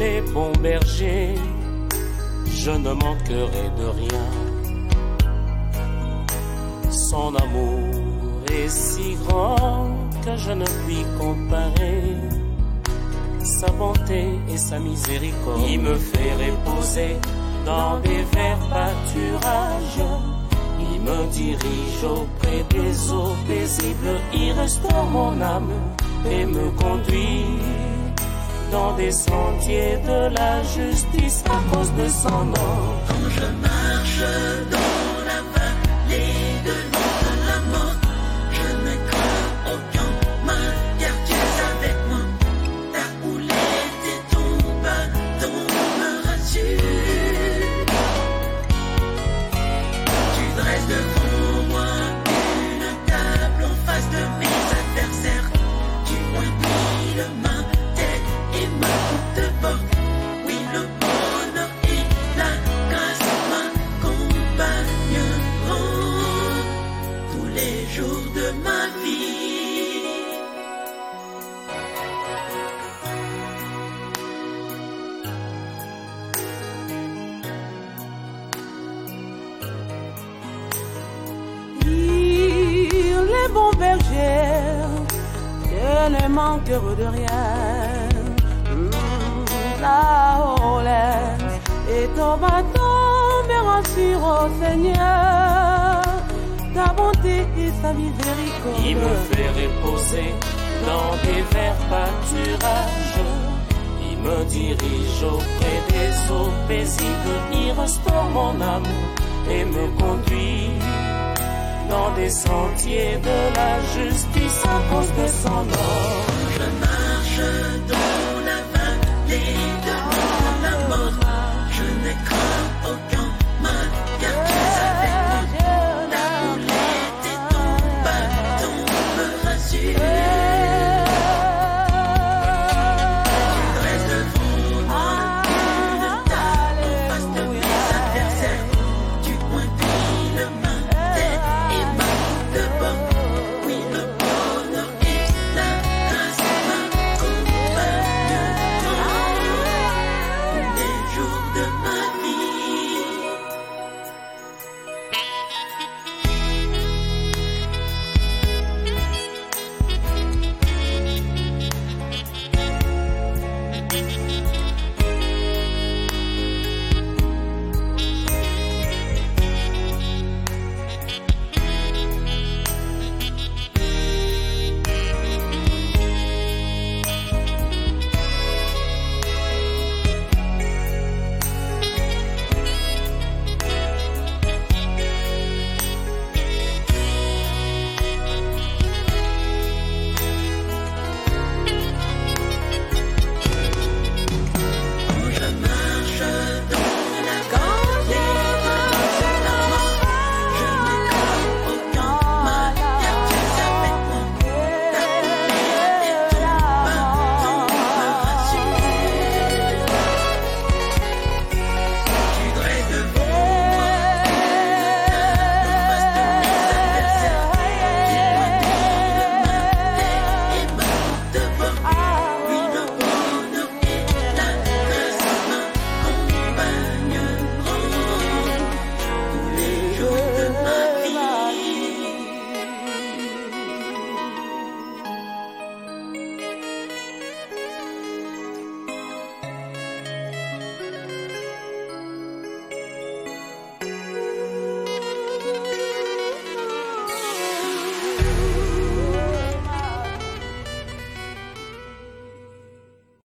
est bon berger, je ne manquerai de rien. Son amour est si grand que je ne puis comparer sa bonté et sa miséricorde. Il me fait reposer dans des verts pâturages, il me dirige auprès des eaux paisibles, il restaure mon âme et me conduit dans des sentiers de la justice à cause de son nom. Quand je marche dans la vallée de l'ombre de la mort, je ne crains aucun mal, car tu es avec moi. Ta houlette et ton bâton me rassurent. Tu dresses devant moi une table en face de mes adversaires. Tu inclines ma tête et ma coupe de porte. Oui, le bonheur et la grâce m'accompagneront tous les jours de ma vie. Il est bon berger, je ne manquerai de rien. La houlette et ton bâton me rassurent, oh Seigneur. Ta bonté et sa miséricorde. Il me fait reposer dans des verts pâturages, il me dirige auprès des eaux paisibles, il restaure mon âme et me conduit dans des sentiers de la justice à cause de